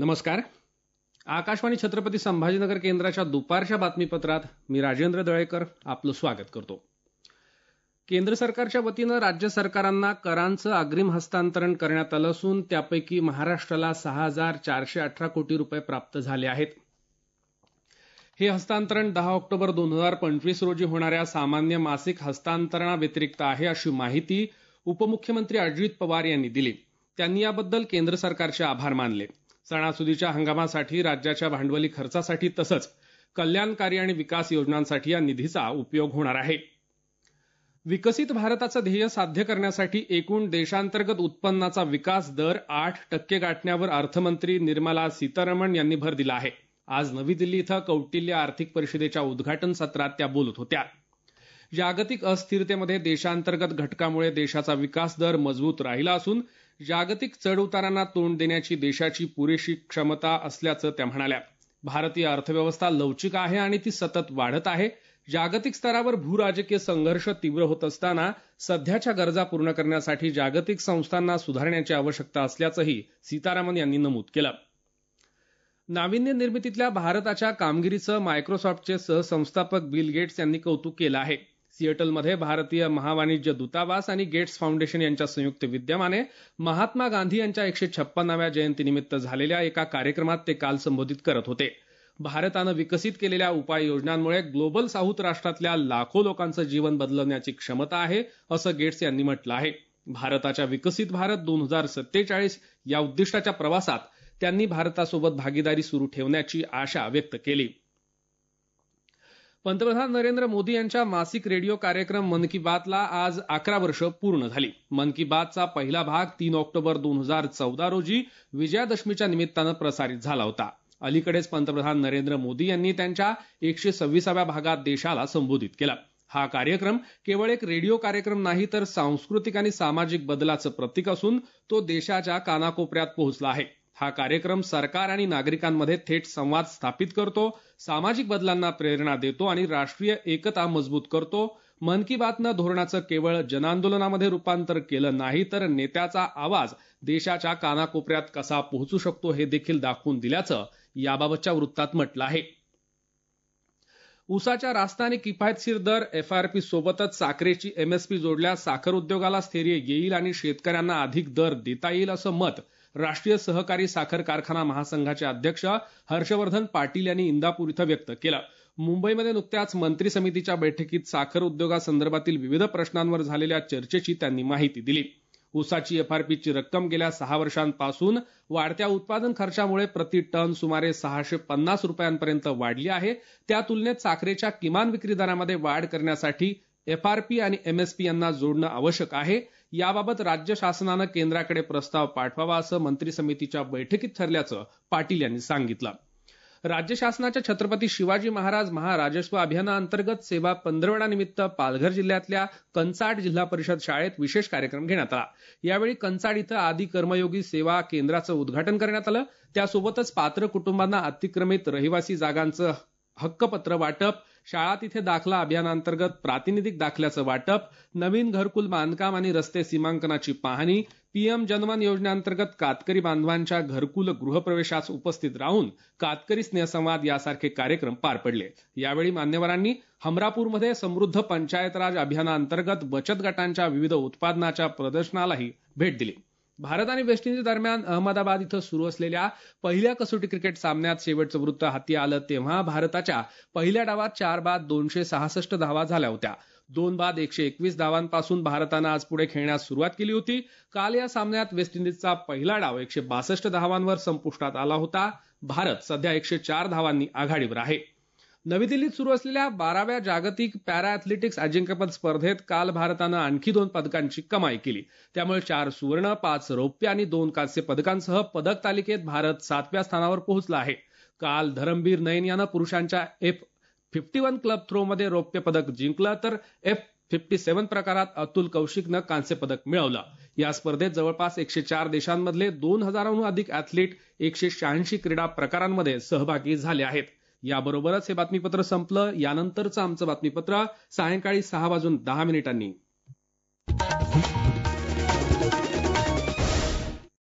नमस्कार. आकाशवाणी छत्रपती संभाजीनगर केंद्राच्या दुपारच्या बातमीपत्रात मी राजेंद्र दळेकर आपलं स्वागत करतो. केंद्र सरकारच्या वतीनं राज्य सरकारांना करांचं अग्रिम हस्तांतरण करण्यात आलं असून त्यापैकी महाराष्ट्राला 6,418 कोटी रुपये प्राप्त झाले आहेत. हे हस्तांतरण 10 ऑक्टोबर 2025 रोजी होणाऱ्या सामान्य मासिक हस्तांतरणाव्यतिरिक्त आहे, अशी माहिती उपमुख्यमंत्री अजित पवार यांनी दिली. त्यांनी याबद्दल केंद्र सरकारचे आभार मानले. सणासुदीच्या हंगामासाठी राज्याच्या भांडवली खर्चासाठी तसंच कल्याणकारी आणि विकास योजनांसाठी या निधीचा उपयोग होणार आहे. विकसित भारताचं ध्येय साध्य करण्यासाठी एकूण देशांतर्गत उत्पन्नाचा विकास दर 8% गाठण्यावर अर्थमंत्री निर्मला सीतारमण यांनी भर दिला आहे. आज नवी दिल्ली इथं कौटिल्य आर्थिक परिषदेच्या उद्घाटन सत्रात त्या बोलत होत्या. जागतिक अस्थिरतेमध्ये देशांतर्गत घटकामुळे देशाचा विकास दर मजबूत राहिला असून जागतिक चढउतारांना तोंड देण्याची देशाची पुरेशी क्षमता असल्याचं त्या म्हणाल्या. भारतीय अर्थव्यवस्था लवचिक आहे आणि ती सतत वाढत आहे. जागतिक स्तरावर भूराजकीय संघर्ष तीव्र होत असताना सध्याच्या गरजा पूर्ण करण्यासाठी जागतिक संस्थांना सुधारण्याची आवश्यकता असल्याचंही सीतारामन यांनी नमूद केलं. नाविन्य निर्मितीतल्या भारताच्या कामगिरीचं मायक्रोसॉफ्टचे सहसंस्थापक बिल गेट्स यांनी कौतुक केलं आहे. सिएटलमध्ये भारतीय महावाणिज्य दूतावास आणि गेट्स फाउंडेशन यांच्या संयुक्त विद्यमाने महात्मा गांधी यांच्या 156व्या जयंतीनिमित्त झालेल्या एका कार्यक्रमात ते काल संबोधित करत होते. भारतानं विकसित केलेल्या उपाययोजनांमुळे ग्लोबल साऊथ राष्ट्रातल्या लाखो लोकांचं जीवन बदलवण्याची क्षमता आहे, असं गेट्स यांनी म्हटलं आहे. भारताच्या विकसित भारत 2047 या उद्दिष्टाच्या प्रवासात त्यांनी भारतासोबत भागीदारी सुरू ठेवण्याची आशा व्यक्त केली. पंतप्रधान नरेंद्र मोदी यांच्या मासिक रेडिओ कार्यक्रम मन की बातला आज 11 वर्ष पूर्ण झाली. मन की बातचा पहिला भाग 3 ऑक्टोबर 2014 रोजी विजयादशमीच्या निमित्तानं प्रसारित झाला होता. अलीकडेच पंतप्रधान नरेंद्र मोदी यांनी त्यांच्या 126व्या भागात देशाला संबोधित केलं. हा कार्यक्रम केवळ एक रेडिओ कार्यक्रम नाही, तर सांस्कृतिक आणि सामाजिक बदलाचं प्रतीक असून तो देशाच्या कानाकोपऱ्यात पोहोचला आहे. हा कार्यक्रम सरकार आणि नागरिकांमध्ये थेट संवाद स्थापित करतो, सामाजिक बदलांना प्रेरणा देतो आणि राष्ट्रीय एकता मजबूत करतो. मन की बातनं धोरणाचं केवळ जनांदोलनामध्ये रूपांतर केलं नाही, तर नेत्याचा आवाज देशाच्या कानाकोपऱ्यात कसा पोहोचू शकतो हे देखील दाखवून दिल्याचं याबाबतच्या वृत्तात म्हटलं आहे. ऊसाच्या रास्त आणि किफायतशीर दर FRP सोबतच साखरेची MSP जोडल्यास साखर उद्योगाला स्थैर्य येईल आणि शेतकऱ्यांना अधिक दर देता येईल, असं मत राष्ट्रीय सहकारी साखर कारखाना महासंघाचे अध्यक्ष हर्षवर्धन पाटील यांनी इंदापूर इथं व्यक्त केलं. मुंबईमध्ये नुकत्याच मंत्री समितीच्या बैठकीत साखर उद्योगासंदर्भातील विविध प्रश्नांवर झालेल्या चर्चेची त्यांनी माहिती दिली. ऊसाची FRPची रक्कम गेल्या 6 वर्षांपासून वाढत्या उत्पादन खर्चामुळे प्रति टन सुमारे 650 रुपयांपर्यंत वाढली आहे. त्या तुलनेत साखरेच्या किमान विक्री दरामध्ये वाढ करण्यासाठी FRP आणि MSP यांना जोडणं आवश्यक आहे. याबाबत राज्य शासनानं केंद्राकडे प्रस्ताव पाठवावा, असं मंत्री समितीच्या बैठकीत ठरल्याचं पाटील यांनी सांगितलं. राज्य शासनाच्या छत्रपती शिवाजी महाराज महाराजस्व अभियानाअंतर्गत सेवा पंधरवड्यानिमित्त पालघर जिल्ह्यातल्या कंचाड जिल्हा परिषद शाळेत विशेष कार्यक्रम घेण्यात आला. यावेळी कंचाड इथं आदी कर्मयोगी सेवा केंद्राचं उद्घाटन करण्यात आलं. त्यासोबतच पात्र कुटुंबांना अतिक्रमित रहिवासी जागांचं हक्कपत्र वाटप, शाळा तिथे दाखला अभियानांतर्गत प्रातिनिधिक दाखल्याचं वाटप, नवीन घरकुल बांधकाम आणि रस्ते सीमांकनाची पाहणी, PM जनमन योजनेअंतर्गत कातकरी बांधवांच्या घरकुल गृहप्रवेशास उपस्थित राहून कातकरी स्नेहसंवाद यासारखे कार्यक्रम पार पडले. यावेळी मान्यवरांनी हमरापूरमध्ये समृद्ध पंचायत राज अभियानाअंतर्गत बचत गटांच्या विविध उत्पादनाच्या प्रदर्शनालाही भेट दिली. भारत आणि वेस्ट इंडिज दरम्यान अहमदाबाद इथं सुरू असलेल्या पहिल्या कसोटी क्रिकेट सामन्यात शेवटचं वृत्त हाती आलं तेव्हा भारताच्या पहिल्या डावात 4 बाद 266 धावा झाल्या होत्या. 2 बाद 121 धावांपासून भारतानं आज पुढे खेळण्यास सुरुवात केली होती. काल या सामन्यात वेस्ट इंडिजचा पहिला डाव 162 धावांवर संपुष्टात आला होता. भारत सध्या 104 धावांनी आघाडीवर आहे. नवी दिल्लीत सुरू असलेल्या 12व्या जागतिक पॅरा अॅथलेटिक्स अजिंक्यपद स्पर्धेत काल भारतानं आणखी 2 पदकांची कमाई केली. त्यामुळे 4 सुवर्ण, 5 रौप्य आणि 2 कांस्य पदकांसह पदक तालिकेत भारत 7व्या स्थानावर पोहोचला आहे. काल धरमबीर नयन यानं पुरुषांच्या F51 क्लब थ्रोमध्ये रौप्य पदक जिंकलं, तर F57 प्रकारात अतुल कौशिकनं कांस्य पदक मिळवलं. या स्पर्धेत जवळपास 104 देशांमधले 2000हून अधिक अॅथलीट 186 क्रीडा प्रकारांमध्ये सहभागी झाले आहेत. याबरोबरच हे बातमीपत्र संपलं. यानंतरचं आमचं बातमीपत्र सायंकाळी 6:10